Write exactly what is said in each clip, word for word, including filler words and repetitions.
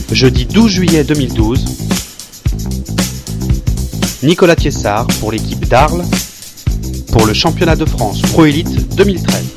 Jeudi douze juillet deux mille douze, Nicolas Thiessard pour l'équipe d'Arles pour le championnat de France Pro Élite deux mille treize.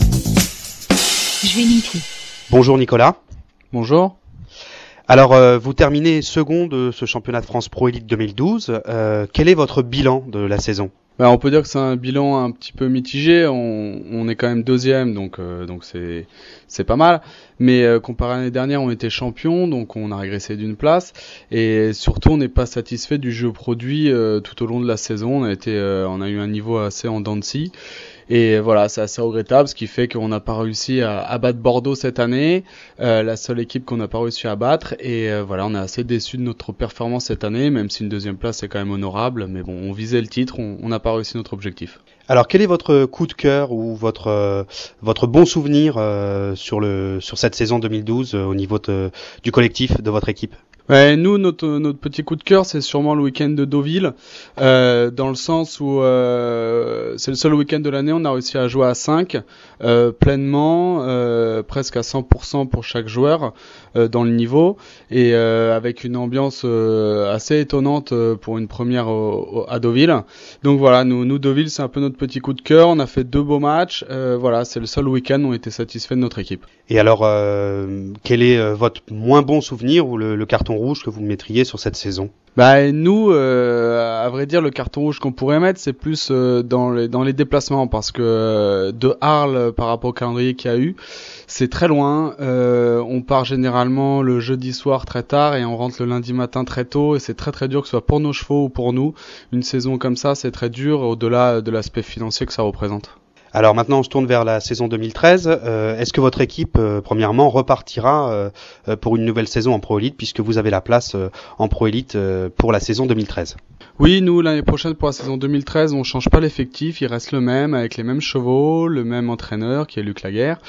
Bonjour Nicolas. Bonjour. Alors euh, vous terminez second de ce championnat de France Pro Élite deux mille douze. Euh, quel est votre bilan de la saison ? Ben, on peut dire que c'est un bilan un petit peu mitigé. On, on est quand même deuxième, donc euh, donc c'est c'est pas mal. Mais euh, comparé à l'année dernière, on était champion, donc on a régressé d'une place. Et surtout, on n'est pas satisfait du jeu produit euh, tout au long de la saison. On a été, euh, on a eu un niveau assez en dents de scie. Et voilà, c'est assez regrettable, ce qui fait qu'on n'a pas réussi à, à battre Bordeaux cette année, euh, la seule équipe qu'on n'a pas réussi à battre. Et euh, voilà, on est assez déçus de notre performance cette année, même si une deuxième place est quand même honorable. Mais bon, on visait le titre, on n'a pas réussi notre objectif. Alors, quel est votre coup de cœur ou votre euh, votre bon souvenir euh, sur le sur cette saison deux mille douze euh, au niveau de, du collectif de votre équipe ? Ouais, nous, notre notre petit coup de cœur, c'est sûrement le week-end de Deauville, euh, dans le sens où euh, c'est le seul week-end de l'année, on a réussi à jouer à cinq, euh, pleinement, euh, presque à cent pour cent pour chaque joueur euh, dans le niveau, et euh, avec une ambiance euh, assez étonnante euh, pour une première au, au, à Deauville. Donc voilà, nous, nous Deauville, c'est un peu notre petit coup de cœur. On a fait deux beaux matchs. Euh, voilà, c'est le seul week-end où on était satisfait de notre équipe. Et alors, euh, quel est euh, votre moins bon souvenir ou le, le carton rouge que vous mettriez sur cette saison ? Bah nous, euh, à vrai dire, le carton rouge qu'on pourrait mettre, c'est plus euh, dans les dans les déplacements, parce que euh, de Arles par rapport au calendrier qu'il y a eu, c'est très loin. Euh, on part généralement le jeudi soir très tard et on rentre le lundi matin très tôt, et c'est très très dur, que ce soit pour nos chevaux ou pour nous. Une saison comme ça, c'est très dur, au-delà de l'aspect financier que ça représente. Alors maintenant, on se tourne vers la saison deux mille treize. Euh, est-ce que votre équipe, euh, premièrement, repartira euh, pour une nouvelle saison en Pro Élite, puisque vous avez la place euh, en Pro Élite euh, pour la saison deux mille treize ? Oui, nous, l'année prochaine, pour la saison deux mille treize, on change pas l'effectif, il reste le même, avec les mêmes chevaux, le même entraîneur, qui est Luc Laguerre.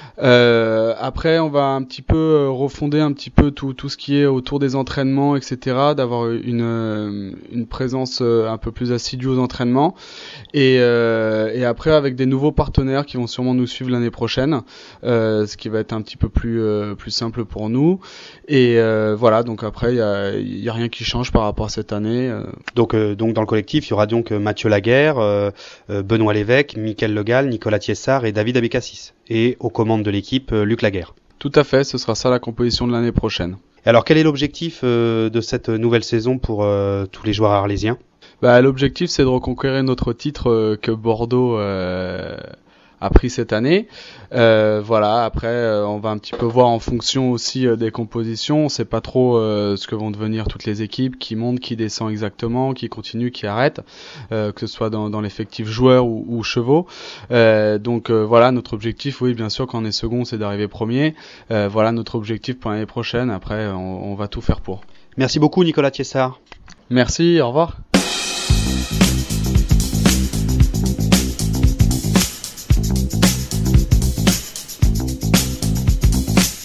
Euh, après, on va un petit peu refonder un petit peu tout tout ce qui est autour des entraînements, et cetera, d'avoir une une présence un peu plus assidue aux entraînements, et euh, et après avec des nouveaux partenaires qui vont sûrement nous suivre l'année prochaine, euh, ce qui va être un petit peu plus euh, plus simple pour nous. Et euh, voilà, donc après il y a il y a rien qui change par rapport à cette année. Euh. Donc euh, donc dans le collectif, il y aura donc Mathieu Laguerre, euh, Benoît Lévesque, Mickaël Legal, Nicolas Thiessard et David Abécassis. Et aux commandes de l'équipe, euh, Luc Laguerre. Tout à fait, ce sera ça la composition de l'année prochaine. Alors quel est l'objectif euh, de cette nouvelle saison pour euh, tous les joueurs arlésiens ? Bah, l'objectif, c'est de reconquérir notre titre euh, que Bordeaux euh, a pris cette année. Euh, voilà, après euh, on va un petit peu voir en fonction aussi euh, des compositions. On sait pas trop euh, ce que vont devenir toutes les équipes, qui monte, qui descend exactement, qui continue, qui arrête, euh, que ce soit dans, dans l'effectif joueurs ou, ou chevaux. Euh, donc euh, voilà, notre objectif, oui bien sûr quand on est second, c'est d'arriver premier. Euh, voilà notre objectif pour l'année prochaine. Après on, on va tout faire pour. Merci beaucoup Nicolas Thiessard. Merci, au revoir.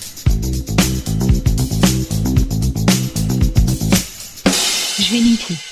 Trinity.